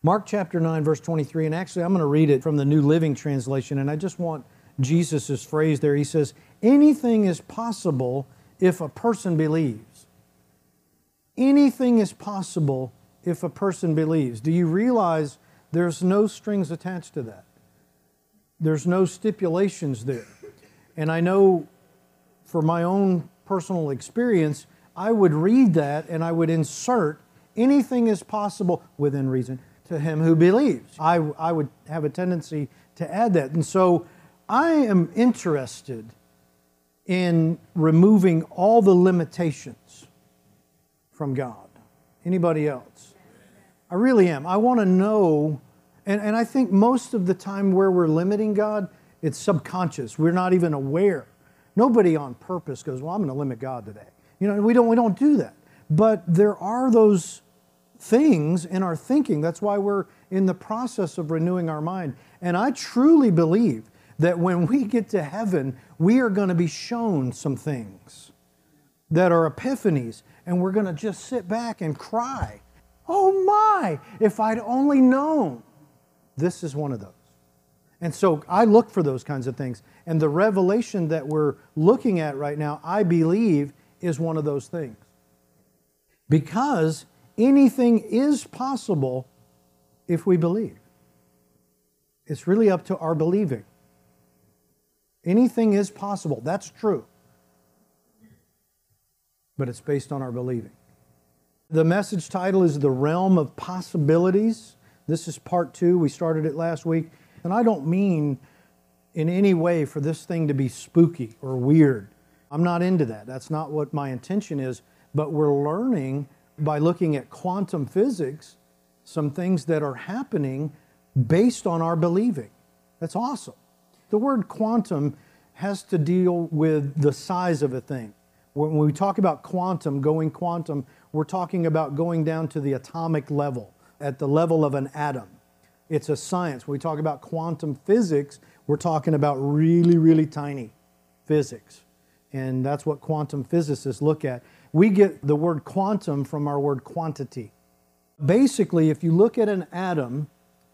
Mark chapter 9, verse 23, and actually I'm going to read it from the New Living Translation, and I just want Jesus' phrase there. He says, anything is possible if a person believes. Anything is possible if a person believes. Do you realize there's no strings attached to that? There's no stipulations there. And I know for my own personal experience, I would read that and I would insert anything is possible within reason to him who believes. I would have a tendency to add that. And so I am interested in removing all the limitations from God. Anybody else? I really am. I want to know, and I think most of the time where we're limiting God, it's subconscious. We're not even aware. Nobody on purpose goes, well, I'm going to limit God today. You know, we don't do that. But there are those things in our thinking. That's why we're in the process of renewing our mind. And I truly believe that when we get to heaven, we are going to be shown some things that are epiphanies, and we're going to just sit back and cry. Oh my, if I'd only known. This is one of those. And so I look for those kinds of things. And the revelation that we're looking at right now, I believe, is one of those things. Because anything is possible if we believe. It's really up to our believing. Anything is possible. That's true. But it's based on our believing. The message title is The Realm of Possibilities. This is part 2. We started it last week. And I don't mean in any way for this thing to be spooky or weird. I'm not into that. That's not what my intention is. But we're learning by looking at quantum physics some things that are happening based on our believing. That's awesome. The word quantum has to deal with the size of a thing. When we talk about going quantum, we're talking about going down to the atomic level, at the level of an atom. It's a science. When we talk about quantum physics, we're talking about really, really tiny physics. And that's what quantum physicists look at. We get the word quantum from our word quantity. Basically, if you look at an atom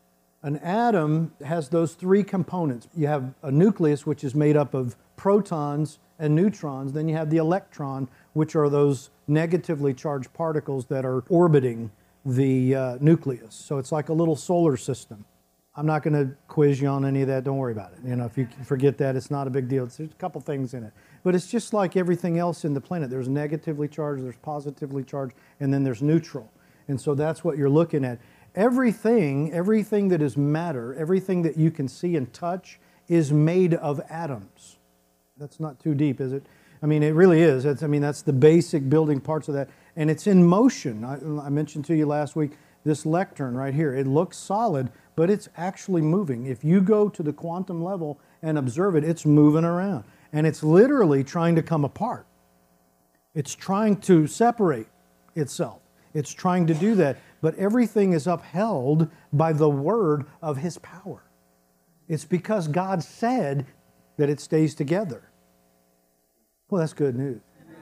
has those 3 components. You have a nucleus, which is made up of protons and neutrons. Then you have the electron, which are those negatively charged particles that are orbiting the nucleus. So it's like a little solar system. I'm not going to quiz you on any of that. Don't worry about it. You know, if you forget that, it's not a big deal. There's a couple things in it. But it's just like everything else in the planet. There's negatively charged, there's positively charged, and then there's neutral. And so that's what you're looking at. Everything that is matter, everything that you can see and touch is made of atoms. That's not too deep, is it? I mean, it really is. That's the basic building parts of that. And it's in motion. I mentioned to you last week, this lectern right here, it looks solid, but it's actually moving. If you go to the quantum level and observe it, it's moving around. And it's literally trying to come apart. It's trying to separate itself. It's trying to do that. But everything is upheld by the word of His power. It's because God said that it stays together. Well, that's good news.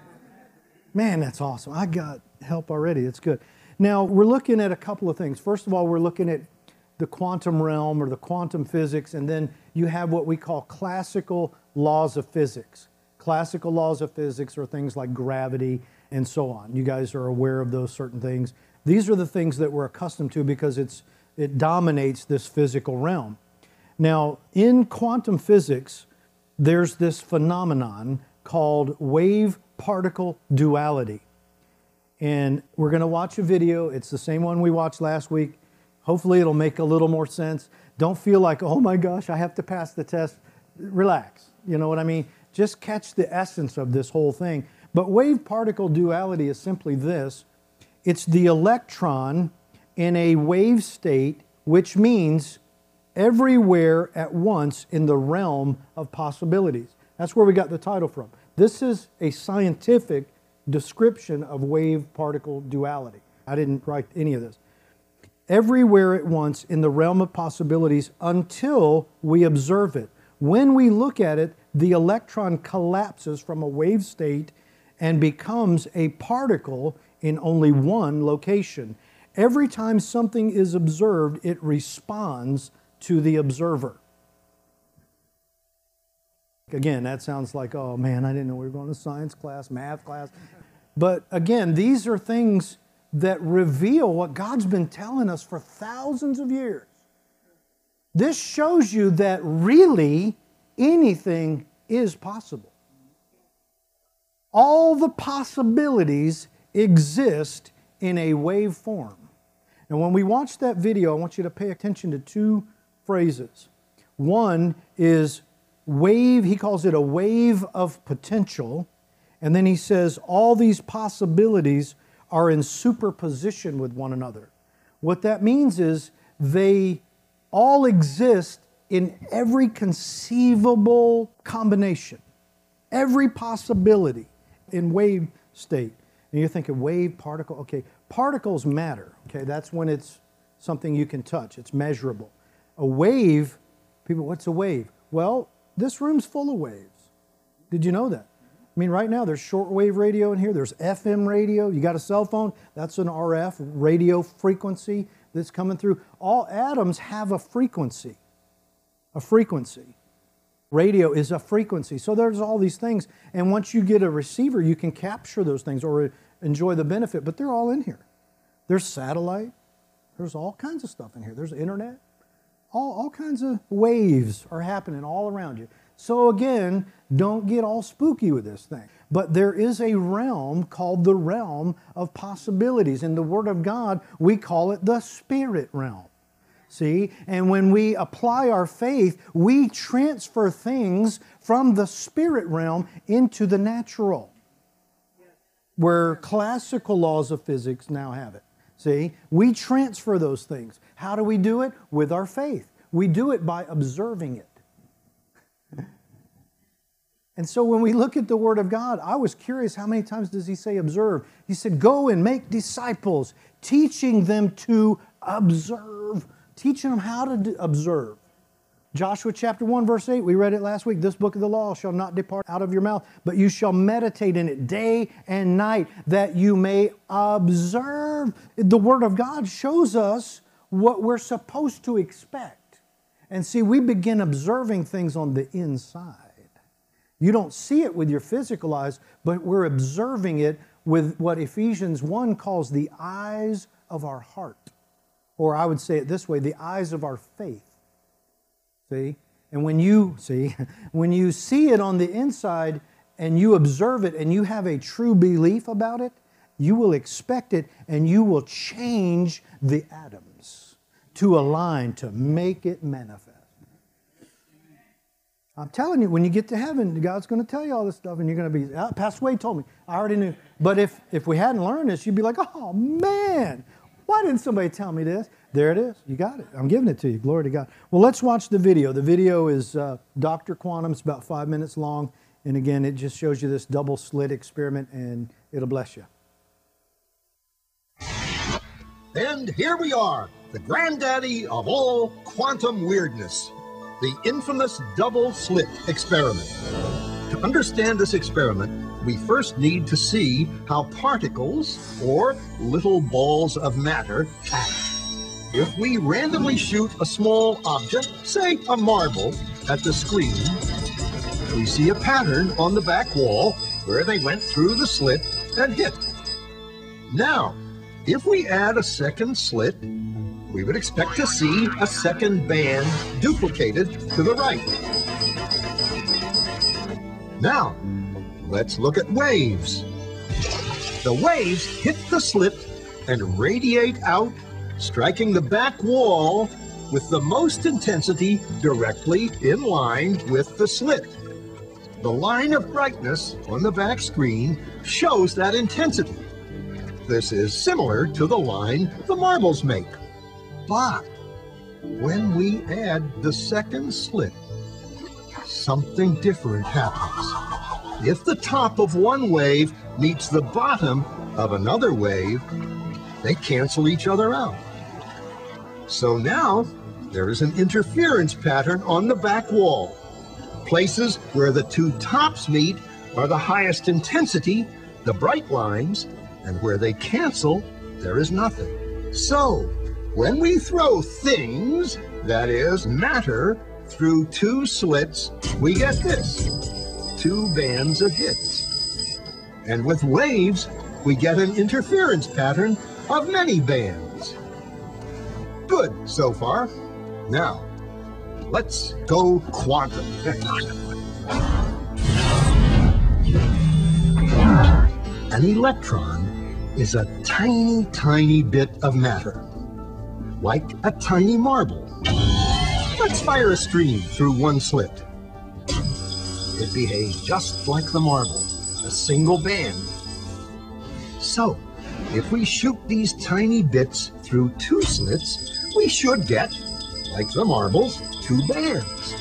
Man, that's awesome. I got help already. It's good. Now, we're looking at a couple of things. First of all, we're looking at the quantum realm or the quantum physics, and then you have what we call classical laws of physics. Classical laws of physics are things like gravity and so on. You guys are aware of those certain things. These are the things that we're accustomed to because it dominates this physical realm. Now, in quantum physics, there's this phenomenon called wave-particle duality. And we're going to watch a video. It's the same one we watched last week. Hopefully it'll make a little more sense. Don't feel like, oh my gosh, I have to pass the test. Relax. You know what I mean? Just catch the essence of this whole thing. But wave-particle duality is simply this. It's the electron in a wave state, which means everywhere at once in the realm of possibilities. That's where we got the title from. This is a scientific description of wave-particle duality. I didn't write any of this. Everywhere at once in the realm of possibilities until we observe it. When we look at it, the electron collapses from a wave state and becomes a particle in only one location. Every time something is observed, it responds to the observer. Again, that sounds like, oh man, I didn't know we were going to science class, math class. But again, these are things that reveal what God's been telling us for thousands of years. This shows you that really anything is possible. All the possibilities exist in a wave form. And when we watch that video, I want you to pay attention to two phrases. One is wave, he calls it a wave of potential. And then he says all these possibilities are in superposition with one another. What that means is they all exist in every conceivable combination, every possibility in wave state. And you're thinking wave, particle, okay. Particles matter, okay? That's when it's something you can touch, it's measurable. A wave, people, what's a wave? Well, this room's full of waves. Did you know that? I mean, right now there's shortwave radio in here, there's FM radio, you got a cell phone, that's an RF radio frequency that's coming through. All atoms have a frequency. A frequency. Radio is a frequency. So there's all these things. And once you get a receiver, you can capture those things or enjoy the benefit, but they're all in here. There's satellite. There's all kinds of stuff in here. There's internet. All kinds of waves are happening all around you. So again, don't get all spooky with this thing. But there is a realm called the realm of possibilities. In the Word of God, we call it the spirit realm. See? And when we apply our faith, we transfer things from the spirit realm into the natural, where classical laws of physics now have it. See? We transfer those things. How do we do it? With our faith. We do it by observing it. And so when we look at the Word of God, I was curious, how many times does He say observe? He said, go and make disciples, teaching them to observe. Teaching them how to observe. Joshua chapter 1 verse 8, we read it last week. This book of the law shall not depart out of your mouth, but you shall meditate in it day and night, that you may observe. The Word of God shows us what we're supposed to expect. And see, we begin observing things on the inside. You don't see it with your physical eyes, but we're observing it with what Ephesians 1 calls the eyes of our heart. Or I would say it this way, the eyes of our faith. See? And when you see it on the inside and you observe it and you have a true belief about it, you will expect it and you will change the atoms to align, to make it manifest. I'm telling you, when you get to heaven, God's going to tell you all this stuff and you're going to be, Pastor Wade told me, I already knew. But if we hadn't learned this, you'd be like, oh man, why didn't somebody tell me this? There it is. You got it. I'm giving it to you. Glory to God. Well, let's watch the video. The video is Dr. Quantum. It's about 5 minutes long. And again, it just shows you this double slit experiment and it'll bless you. And here we are, the granddaddy of all quantum weirdness, the infamous double slit experiment. To understand this experiment, we first need to see how particles, or little balls of matter, act. If we randomly shoot a small object, say a marble, at the screen, we see a pattern on the back wall where they went through the slit and hit. Now, if we add a second slit, we would expect to see a second band duplicated to the right. Now, let's look at waves. The waves hit the slit and radiate out, striking the back wall with the most intensity directly in line with the slit. The line of brightness on the back screen shows that intensity. This is similar to the line the marbles make. But when we add the second slit, something different happens. If the top of one wave meets the bottom of another wave, they cancel each other out. So now there is an interference pattern on the back wall. Places where the two tops meet are the highest intensity, the bright lines, and where they cancel, there is nothing. So, when we throw things, that is, matter, through two slits, we get this, two bands of hits. And with waves, we get an interference pattern of many bands. Good so far. Now, let's go quantum. An electron is a tiny, tiny bit of matter, like a tiny marble. Let's fire a stream through one slit. It behaves just like the marble, a single band. So, if we shoot these tiny bits through two slits, we should get, like the marbles, two bands.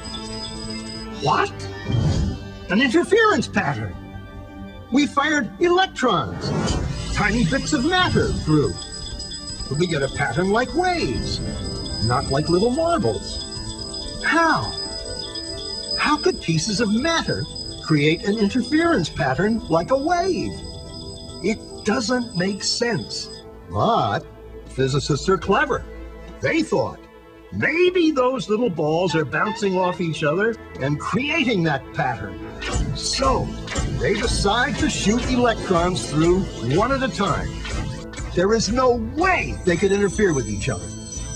What? An interference pattern. We fired electrons, tiny bits of matter through. We get a pattern like waves, not like little marbles. How? How could pieces of matter create an interference pattern like a wave? It doesn't make sense. But physicists are clever. They thought, maybe those little balls are bouncing off each other and creating that pattern. So they decide to shoot electrons through one at a time. There is no way they could interfere with each other.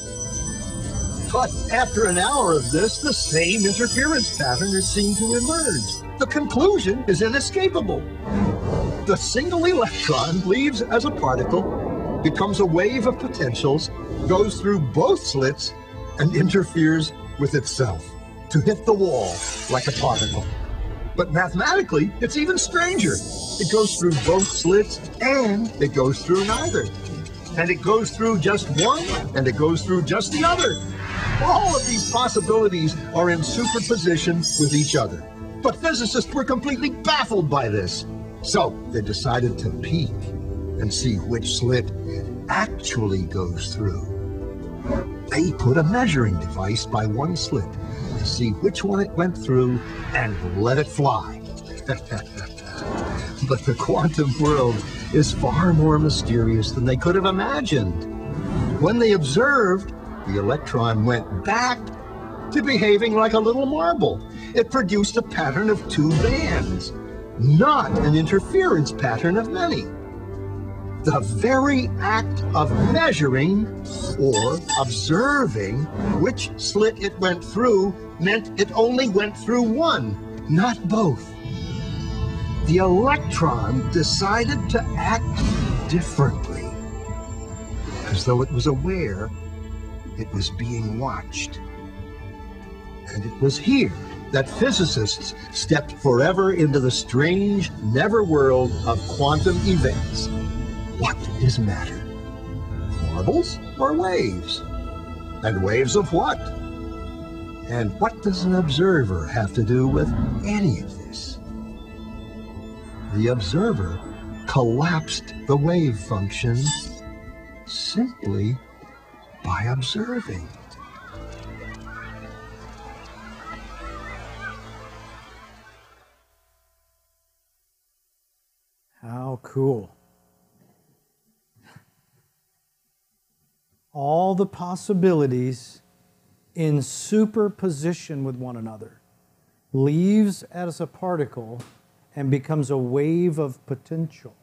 But after an hour of this, the same interference pattern is seen to emerge. The conclusion is inescapable. The single electron leaves as a particle, becomes a wave of potentials, goes through both slits, and interferes with itself to hit the wall like a particle. But mathematically, it's even stranger. It goes through both slits and it goes through neither. And it goes through just one and it goes through just the other. All of these possibilities are in superposition with each other. But physicists were completely baffled by this. So they decided to peek and see which slit it actually goes through. They put a measuring device by one slit to see which one it went through and let it fly. But the quantum world is far more mysterious than they could have imagined. When they observed, the electron went back to behaving like a little marble. It produced a pattern of two bands, not an interference pattern of many. The very act of measuring or observing which slit it went through meant it only went through one, not both. The electron decided to act differently, as though it was aware it was being watched. And it was here that physicists stepped forever into the strange, never world of quantum events. What is matter? Marbles or waves? And waves of what? And what does an observer have to do with any of this? The observer collapsed the wave function simply by observing. How cool. All the possibilities in superposition with one another. Leaves as a particle and becomes a wave of potential.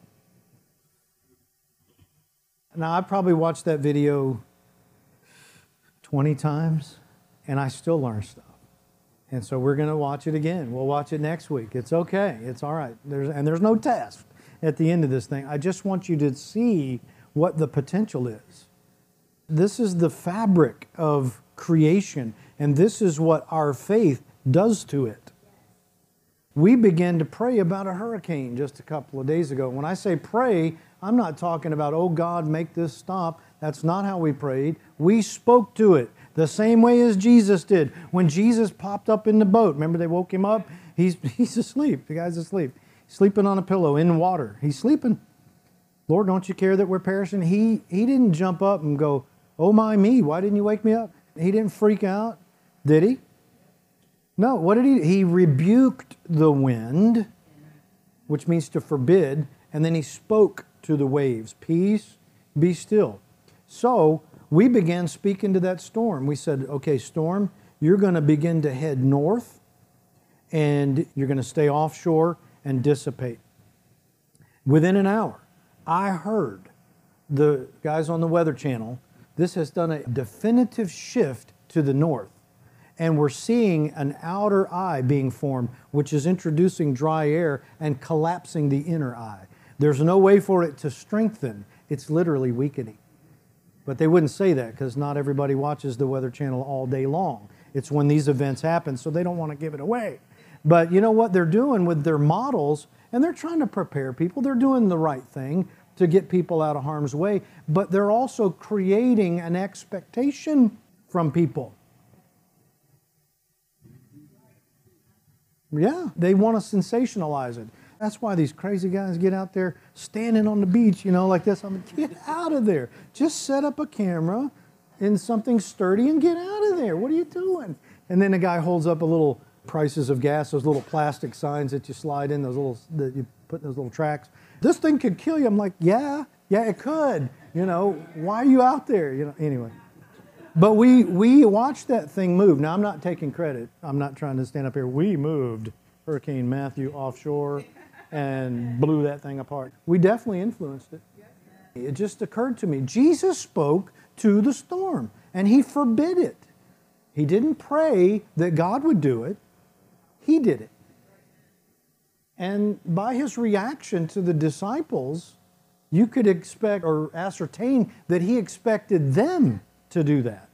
Now, I probably watched that video 20 times, and I still learn stuff. And so we're going to watch it again. We'll watch it next week. It's okay. It's all right. There's no test at the end of this thing. I just want you to see what the potential is. This is the fabric of creation, and this is what our faith does to it. We began to pray about a hurricane just a couple of days ago. When I say pray, I'm not talking about, oh God, make this stop. That's not how we prayed. We spoke to it the same way as Jesus did. When Jesus popped up in the boat, remember they woke him up? He's asleep. The guy's asleep. Sleeping on a pillow in water. He's sleeping. Lord, don't you care that we're perishing? He didn't jump up and go, oh my me, why didn't you wake me up? He didn't freak out, did he? No, what did he? He rebuked the wind, which means to forbid, and then he spoke to the waves, peace, be still. So we began speaking to that storm. We said, okay, storm, you're going to begin to head north, and you're going to stay offshore and dissipate. Within an hour, I heard the guys on the Weather Channel, this has done a definitive shift to the north. And we're seeing an outer eye being formed, which is introducing dry air and collapsing the inner eye. There's no way for it to strengthen. It's literally weakening. But they wouldn't say that because not everybody watches the Weather Channel all day long. It's when these events happen, so they don't want to give it away. But you know what they're doing with their models, and they're trying to prepare people. They're doing the right thing to get people out of harm's way, but they're also creating an expectation from people. Yeah, they want to sensationalize it. That's why these crazy guys get out there standing on the beach, you know, like this. I'm like, get out of there. Just set up a camera in something sturdy and get out of there. What are you doing? And then the guy holds up a little prices of gas, those little plastic signs that you slide in, those little, that you put in those little tracks. This thing could kill you. I'm like, yeah, it could. You know, why are you out there? You know, anyway. But we watched that thing move. Now, I'm not taking credit. I'm not trying to stand up here. We moved Hurricane Matthew offshore and blew that thing apart. We definitely influenced it. It just occurred to me. Jesus spoke to the storm, and he forbid it. He didn't pray that God would do it. He did it. And by his reaction to the disciples, you could expect or ascertain that he expected them to do that.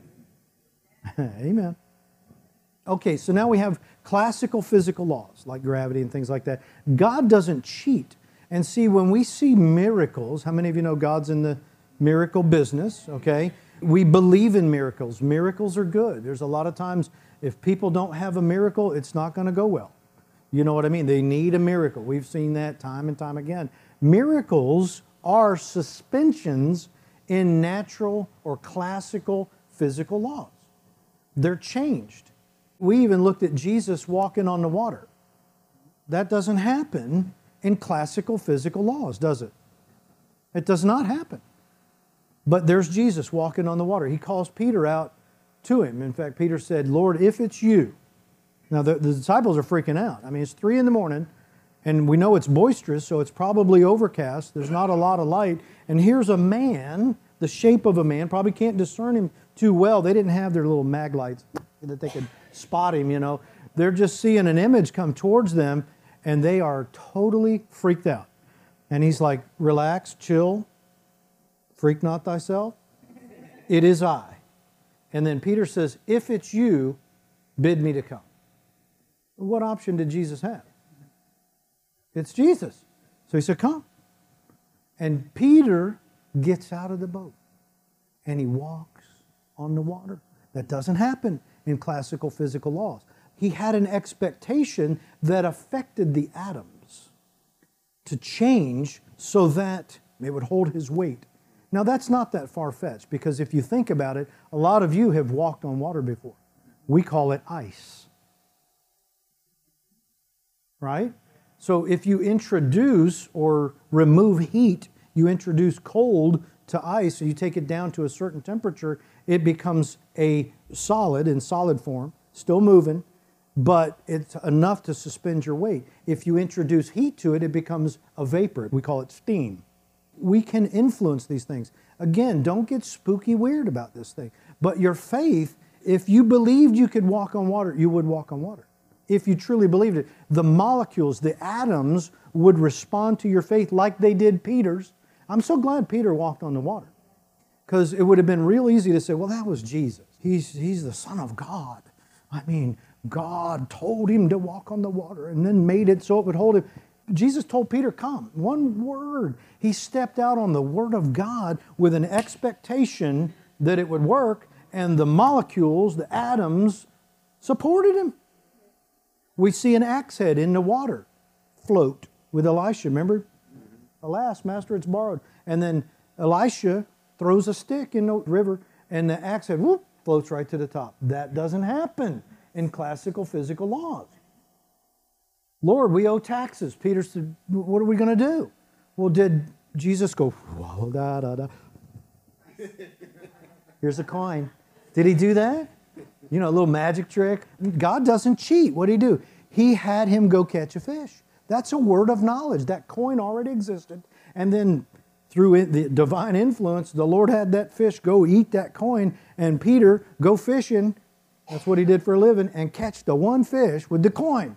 Amen. Okay, so now we have classical physical laws like gravity and things like that. God doesn't cheat. And see, when we see miracles, how many of you know God's in the miracle business, okay? We believe in miracles. Miracles are good. There's a lot of times if people don't have a miracle, it's not going to go well. You know what I mean? They need a miracle. We've seen that time and time again. Miracles are suspensions in natural or classical physical laws. They're changed. We even looked at Jesus walking on the water. That doesn't happen in classical physical laws, does it? It does not happen. But there's Jesus walking on the water. He calls Peter out to him. In fact, Peter said, Lord, if it's you. Now, the disciples are freaking out. I mean, it's 3 a.m, and we know it's boisterous, so it's probably overcast. There's not a lot of light. And here's a man, the shape of a man, probably can't discern him too well. They didn't have their little mag lights that they could spot him, you know. They're just seeing an image come towards them, and they are totally freaked out. And he's like, relax, chill, freak not thyself. It is I. And then Peter says, if it's you, bid me to come. What option did Jesus have? It's Jesus. So he said, come. And Peter gets out of the boat and he walks on the water. That doesn't happen in classical physical laws. He had an expectation that affected the atoms to change so that it would hold his weight. Now that's not that far-fetched, because if you think about it, a lot of you have walked on water before. We call it ice. Right? So if you introduce or remove heat, you introduce cold to ice, and you take it down to a certain temperature, it becomes a solid in solid form, still moving, but it's enough to suspend your weight. If you introduce heat to it, it becomes a vapor. We call it steam. We can influence these things. Again, don't get spooky weird about this thing. But your faith, if you believed you could walk on water, you would walk on water. If you truly believed it, the molecules, the atoms would respond to your faith like they did Peter's. I'm so glad Peter walked on the water, because it would have been real easy to say, well, that was Jesus. He's the Son of God. I mean, God told him to walk on the water and then made it so it would hold him. Jesus told Peter, come. One word. He stepped out on the Word of God with an expectation that it would work, and the molecules, the atoms, supported him. We see an axe head in the water float with Elisha. Remember? Alas, Master, it's borrowed. And then Elisha throws a stick in the river, and the axe head, whoop, floats right to the top. That doesn't happen in classical physical laws. Lord, we owe taxes. Peter said, what are we going to do? Well, did Jesus go, whoa, da, da, da? Here's a coin. Did he do that? You know, a little magic trick. God doesn't cheat. What did he do? He had him go catch a fish. That's a word of knowledge. That coin already existed. And then through the divine influence, the Lord had that fish go eat that coin, and Peter go fishing. That's what he did for a living, and catch the one fish with the coin.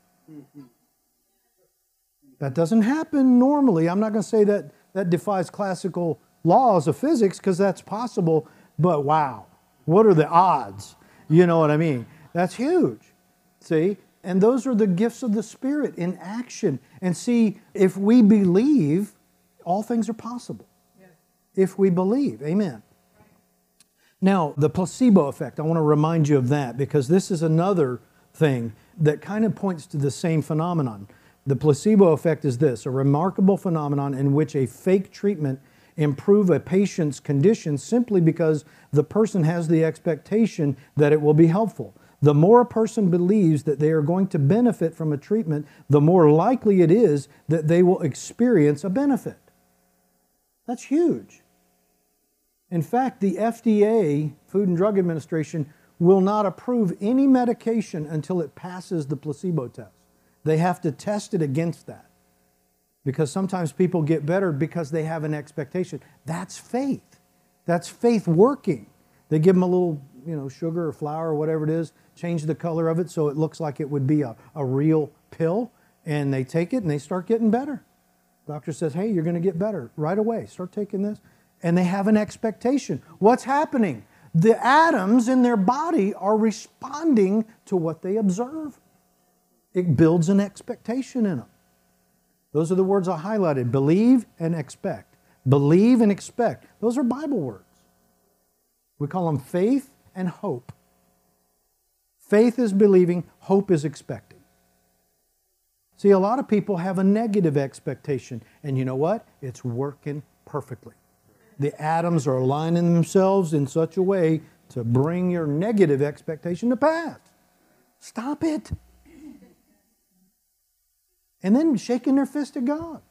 That doesn't happen normally. I'm not going to say that that defies classical laws of physics, because that's possible, but wow, what are the odds? You know what I mean? That's huge. See? And those are the gifts of the Spirit in action. And see, if we believe, all things are possible. Yes. If we believe. Amen. Now, the placebo effect, I want to remind you of that, because this is another thing that kind of points to the same phenomenon. The placebo effect is this: a remarkable phenomenon in which a fake treatment improves a patient's condition simply because the person has the expectation that it will be helpful. The more a person believes that they are going to benefit from a treatment, the more likely it is that they will experience a benefit. That's huge. In fact, the FDA, Food and Drug Administration, will not approve any medication until it passes the placebo test. They have to test it against that, because sometimes people get better because they have an expectation. That's faith. That's faith working. They give them a little, sugar or flour or whatever it is, change the color of it so it looks like it would be a real pill, and they take it and they start getting better. Doctor says, hey, you're going to get better right away. Start taking this. And they have an expectation. What's happening? The atoms in their body are responding to what they observe. It builds an expectation in them. Those are the words I highlighted: believe and expect. Believe and expect. Those are Bible words. We call them faith and hope. Faith is believing, hope is expecting. See, a lot of people have a negative expectation, and you know what? It's working perfectly. The atoms are aligning themselves in such a way to bring your negative expectation to pass. Stop it. And then shaking their fist at God.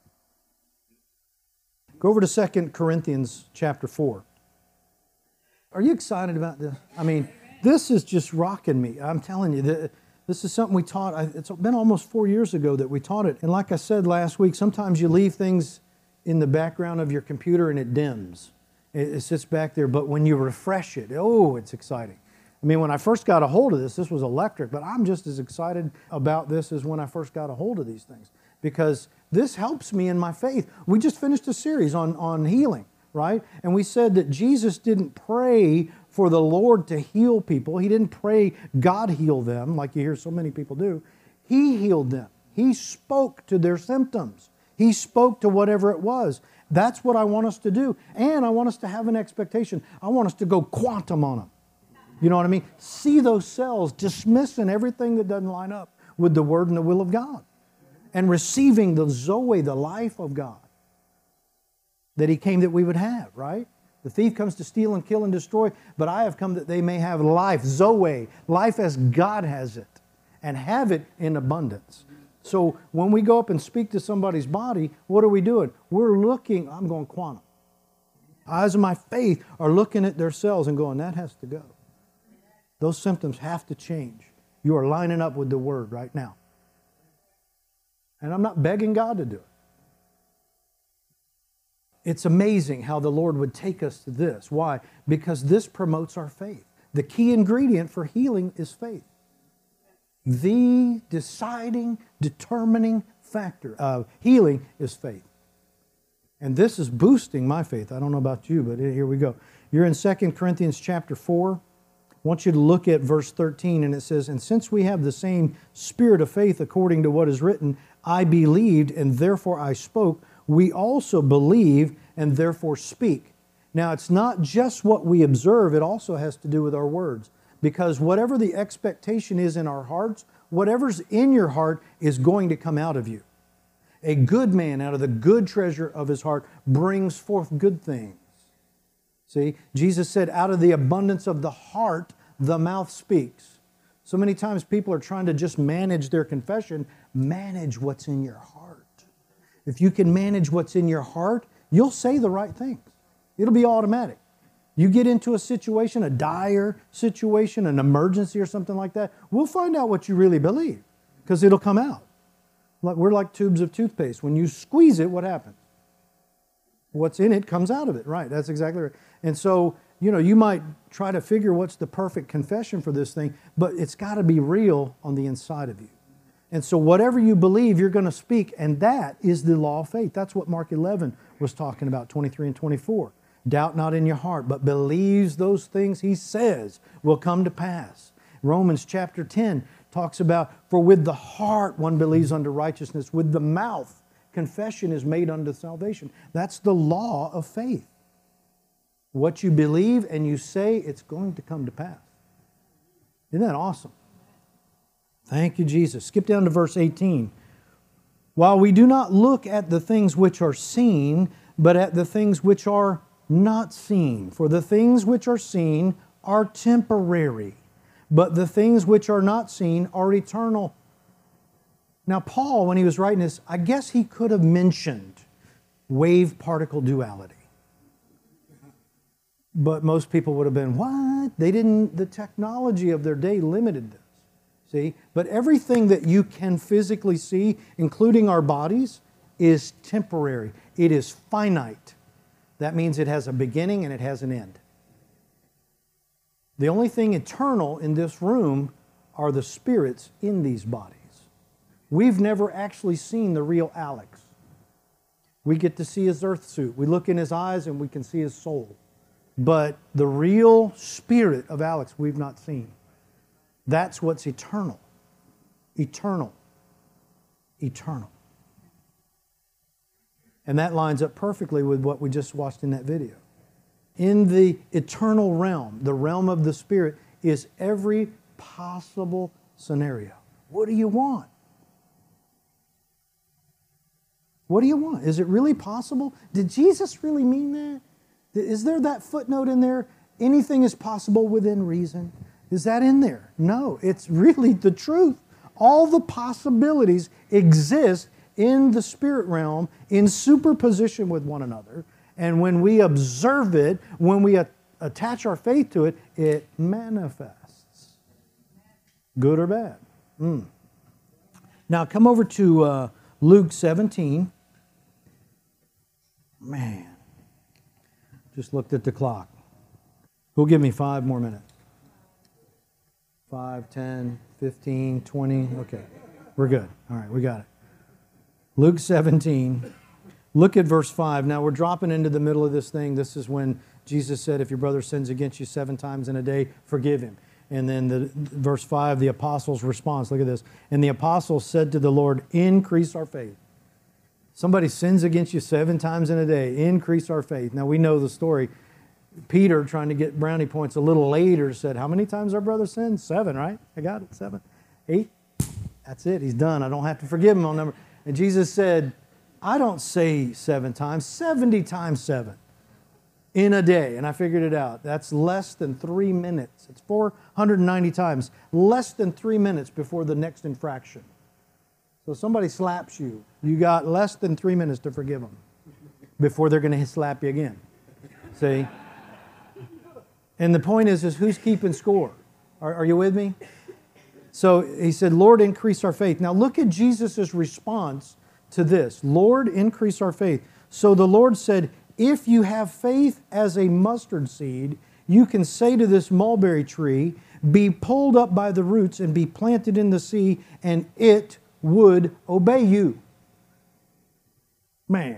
Go over to 2 Corinthians chapter 4. Are you excited about this? I mean, this is just rocking me. I'm telling you, this is something we taught. It's been almost 4 years ago that we taught it. And like I said last week, sometimes you leave things in the background of your computer and it dims. It sits back there. But when you refresh it, oh, it's exciting. I mean, when I first got a hold of this was electric, but I'm just as excited about this as when I first got a hold of these things, because this helps me in my faith. We just finished a series on healing, right? And we said that Jesus didn't pray for the Lord to heal people. He didn't pray God heal them like you hear so many people do. He healed them. He spoke to their symptoms. He spoke to whatever it was. That's what I want us to do. And I want us to have an expectation. I want us to go quantum on them. You know what I mean? See those cells dismissing everything that doesn't line up with the Word and the will of God, and receiving the Zoe, the life of God that He came that we would have, right? The thief comes to steal and kill and destroy, but I have come that they may have life, Zoe, life as God has it, and have it in abundance. So when we go up and speak to somebody's body, what are we doing? We're looking, I'm going quantum. Eyes of my faith are looking at their cells and going, that has to go. Those symptoms have to change. You are lining up with the Word right now. And I'm not begging God to do it. It's amazing how the Lord would take us to this. Why? Because this promotes our faith. The key ingredient for healing is faith. The deciding, determining factor of healing is faith. And this is boosting my faith. I don't know about you, but here we go. You're in 2 Corinthians chapter 4. I want you to look at verse 13, and it says, and since we have the same spirit of faith according to what is written, I believed and therefore I spoke, we also believe and therefore speak. Now, it's not just what we observe, it also has to do with our words. Because whatever the expectation is in our hearts, whatever's in your heart is going to come out of you. A good man out of the good treasure of his heart brings forth good things. See, Jesus said, out of the abundance of the heart, the mouth speaks. So many times people are trying to just manage their confession. Manage what's in your heart. If you can manage what's in your heart, you'll say the right things. It'll be automatic. You get into a situation, a dire situation, an emergency or something like that, we'll find out what you really believe because it'll come out. We're like tubes of toothpaste. When you squeeze it, what happens? What's in it comes out of it, right? That's exactly right. And so, you might try to figure what's the perfect confession for this thing, but it's got to be real on the inside of you. And so whatever you believe, you're going to speak, and that is the law of faith. That's what Mark 11 was talking about, 23 and 24. Doubt not in your heart, but believes those things he says will come to pass. Romans chapter 10 talks about, for with the heart one believes unto righteousness, with the mouth confession is made unto salvation. That's the law of faith. What you believe and you say, it's going to come to pass. Isn't that awesome? Thank you, Jesus. Skip down to verse 18. While we do not look at the things which are seen, but at the things which are not seen. For the things which are seen are temporary, but the things which are not seen are eternal. Now, Paul, when he was writing this, I guess he could have mentioned wave-particle duality. But most people would have been, what? The technology of their day limited this. See? But everything that you can physically see, including our bodies, is temporary. It is finite. That means it has a beginning and it has an end. The only thing eternal in this room are the spirits in these bodies. We've never actually seen the real Alex. We get to see his earth suit. We look in his eyes and we can see his soul. But the real spirit of Alex we've not seen. That's what's eternal. Eternal. Eternal. And that lines up perfectly with what we just watched in that video. In the eternal realm, the realm of the Spirit, is every possible scenario. What do you want? What do you want? Is it really possible? Did Jesus really mean that? Is there that footnote in there? Anything is possible within reason. Is that in there? No, it's really the truth. All the possibilities exist in the spirit realm in superposition with one another. And when we observe it, when we attach our faith to it, it manifests. Good or bad. Now come over to Luke 17. Man, just looked at the clock. Who'll give me 5 more minutes? 5, 10, 15, 20. Okay, we're good. All right, we got it. Luke 17. Look at verse 5. Now we're dropping into the middle of this thing. This is when Jesus said, if your brother sins against you 7 times in a day, forgive him. And then verse 5, the apostles' response. Look at this. And the apostles said to the Lord, increase our faith. Somebody sins against you 7 times in a day, increase our faith. Now we know the story. Peter, trying to get brownie points a little later, said, how many times our brother sinned? 7, right? I got it, 7. 8. That's it, he's done. I don't have to forgive him on number. And Jesus said, I don't say 7 times, 70 times 7 in a day. And I figured it out. That's less than 3 minutes. It's 490 times. Less than 3 minutes before the next infraction. So somebody slaps you. You got less than 3 minutes to forgive them before they're going to slap you again. See? And the point is who's keeping score? Are you with me? So he said, Lord, increase our faith. Now look at Jesus' response to this. Lord, increase our faith. So the Lord said, if you have faith as a mustard seed, you can say to this mulberry tree, be pulled up by the roots and be planted in the sea, and it would obey you. Man,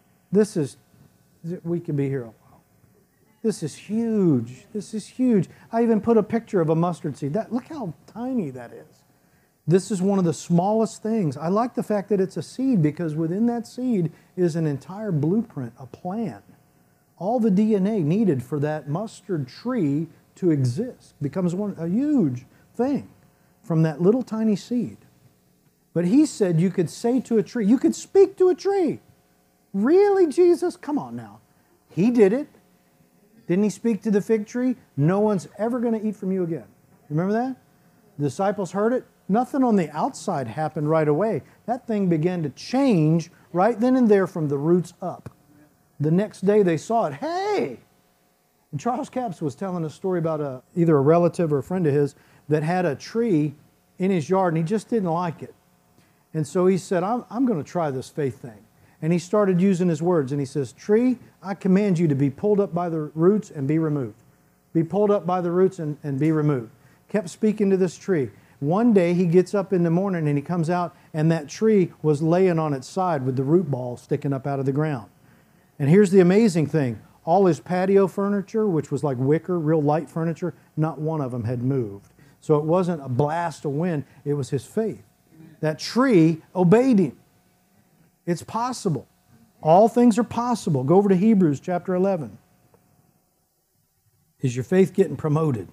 we could be here a while. This is huge. This is huge. I even put a picture of a mustard seed. Look how tiny that is. This is one of the smallest things. I like the fact that it's a seed because within that seed is an entire blueprint, a plan. All the DNA needed for that mustard tree to exist becomes a huge thing from that little tiny seed. But he said you could say to a tree, you could speak to a tree. Really, Jesus? Come on now. He did it. Didn't he speak to the fig tree? No one's ever going to eat from you again. Remember that? The disciples heard it. Nothing on the outside happened right away. That thing began to change right then and there from the roots up. The next day they saw it. Hey, hey. And Charles Capps was telling a story about either a relative or a friend of his that had a tree in his yard and he just didn't like it. And so he said, I'm going to try this faith thing. And he started using his words and he says, tree, I command you to be pulled up by the roots and be removed. Be pulled up by the roots and be removed. Kept speaking to this tree. One day he gets up in the morning and he comes out and that tree was laying on its side with the root ball sticking up out of the ground. And here's the amazing thing. All his patio furniture, which was like wicker, real light furniture, not one of them had moved. So it wasn't a blast of wind, it was his faith. That tree obeyed him. It's possible. All things are possible. Go over to Hebrews chapter 11. Is your faith getting promoted?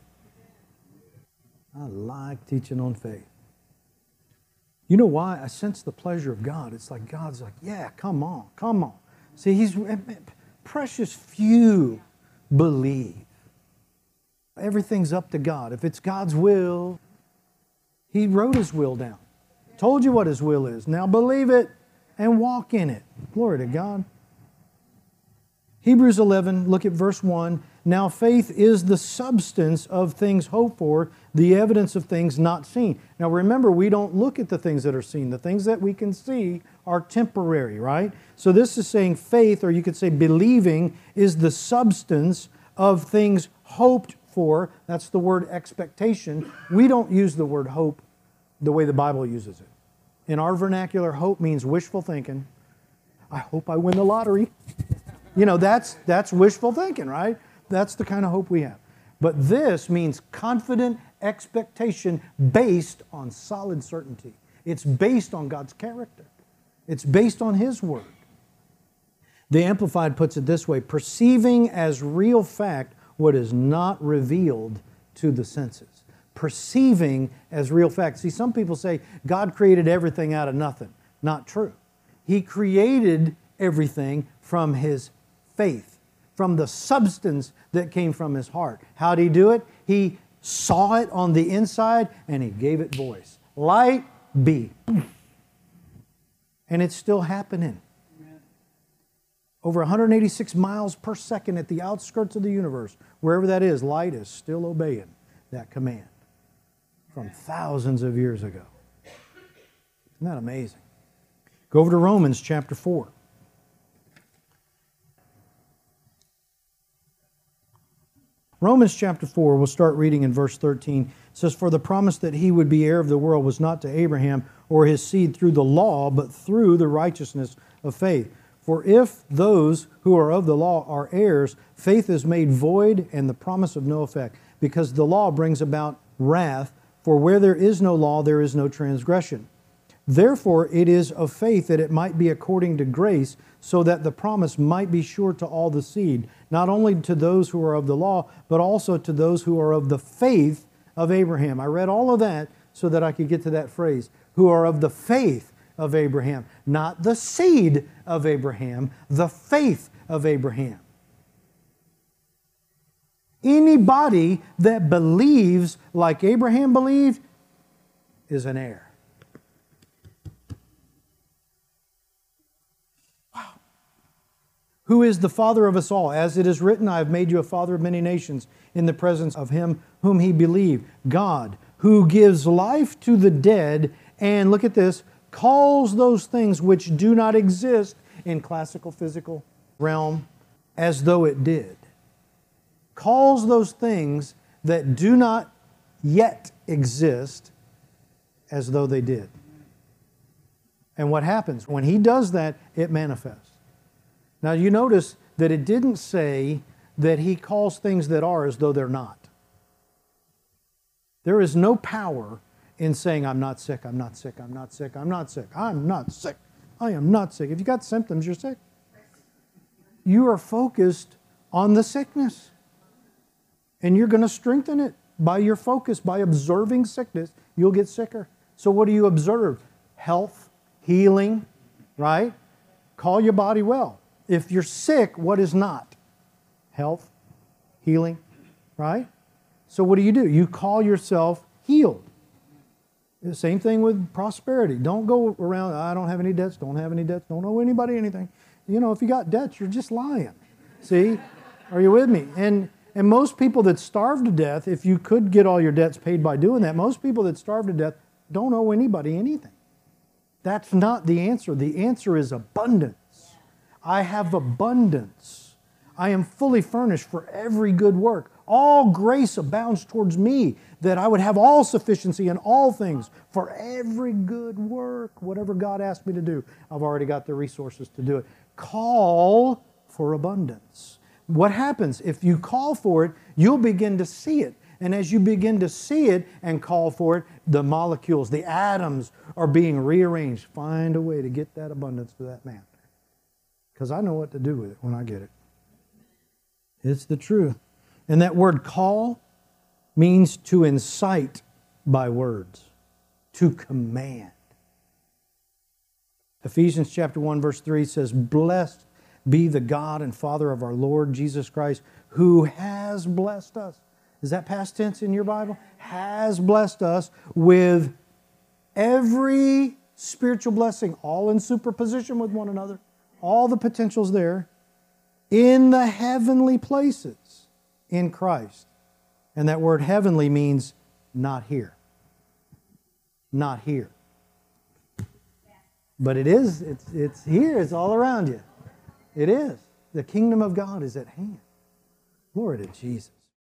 I like teaching on faith. You know why? I sense the pleasure of God. It's like God's like, yeah, come on, come on. See, He's precious few believe. Everything's up to God. If it's God's will, He wrote His will down. Told you what His will is. Now believe it and walk in it. Glory to God. Hebrews 11, look at verse 1. Now faith is the substance of things hoped for, the evidence of things not seen. Now remember, we don't look at the things that are seen. The things that we can see are temporary, right? So this is saying faith, or you could say believing, is the substance of things hoped for. That's the word expectation. We don't use the word hope the way the Bible uses it. In our vernacular, hope means wishful thinking. I hope I win the lottery. You know, that's wishful thinking, right? That's the kind of hope we have. But this means confident expectation based on solid certainty. It's based on God's character. It's based on His Word. The Amplified puts it this way: perceiving as real fact what is not revealed to the senses. Perceiving as real fact. See, some people say God created everything out of nothing. Not true. He created everything from His faith, from the substance that came from His heart. How did He do it? He saw it on the inside and He gave it voice. Light be. And it's still happening. Over 186 miles per second at the outskirts of the universe, wherever that is, light is still obeying that command from thousands of years ago. Isn't that amazing? Go over to Romans chapter 4. Romans chapter 4, we'll start reading in verse 13. It says, for the promise that he would be heir of the world was not to Abraham or his seed through the law, but through the righteousness of faith. For if those who are of the law are heirs, faith is made void and the promise of no effect, because the law brings about wrath, for where there is no law, there is no transgression. Therefore it is of faith that it might be according to grace, so that the promise might be sure to all the seed, not only to those who are of the law, but also to those who are of the faith of Abraham. I read all of that so that I could get to that phrase, who are of the faith of Abraham, not the seed of Abraham, the faith of Abraham. Anybody that believes like Abraham believed is an heir. Who is the father of us all? As it is written, I have made you a father of many nations in the presence of him whom he believed. God, who gives life to the dead, and look at this, calls those things which do not exist in classical physical realm as though it did. Calls those things that do not yet exist as though they did. And what happens? When he does that, it manifests. Now you notice that it didn't say that he calls things that are as though they're not. There is no power in saying, I'm not sick, I'm not sick, I'm not sick, I'm not sick, I'm not sick, I am not sick. If you got symptoms, you're sick. You are focused on the sickness. And you're going to strengthen it by your focus, by observing sickness. You'll get sicker. So what do you observe? Health, healing, right? Call your body well. If you're sick, what is not? Health, healing, right? So what do? You call yourself healed. The same thing with prosperity. Don't go around, I don't have any debts, don't have any debts, don't owe anybody anything. You know, if you got debts, you're just lying. See? Are you with me? And most people that starve to death, if you could get all your debts paid by doing that, most people that starve to death don't owe anybody anything. That's not the answer. The answer is abundance. I have abundance. I am fully furnished for every good work. All grace abounds towards me, that I would have all sufficiency in all things for every good work. Whatever God asked me to do, I've already got the resources to do it. Call for abundance. What happens? If you call for it, you'll begin to see it. And as you begin to see it and call for it, the molecules, the atoms are being rearranged. Find a way to get that abundance to that man. Because I know what to do with it when I get it. It's the truth. And that word call means to incite by words, to command. Ephesians chapter 1 verse 3 says, "Blessed be the God and Father of our Lord Jesus Christ, who has blessed us." Is that past tense in your Bible? Has blessed us with every spiritual blessing, all in superposition with one another. All the potential's there in the heavenly places in Christ. And that word heavenly means not here. Not here. But it is, it's here, it's all around you. It is. The kingdom of God is at hand. Glory to Jesus.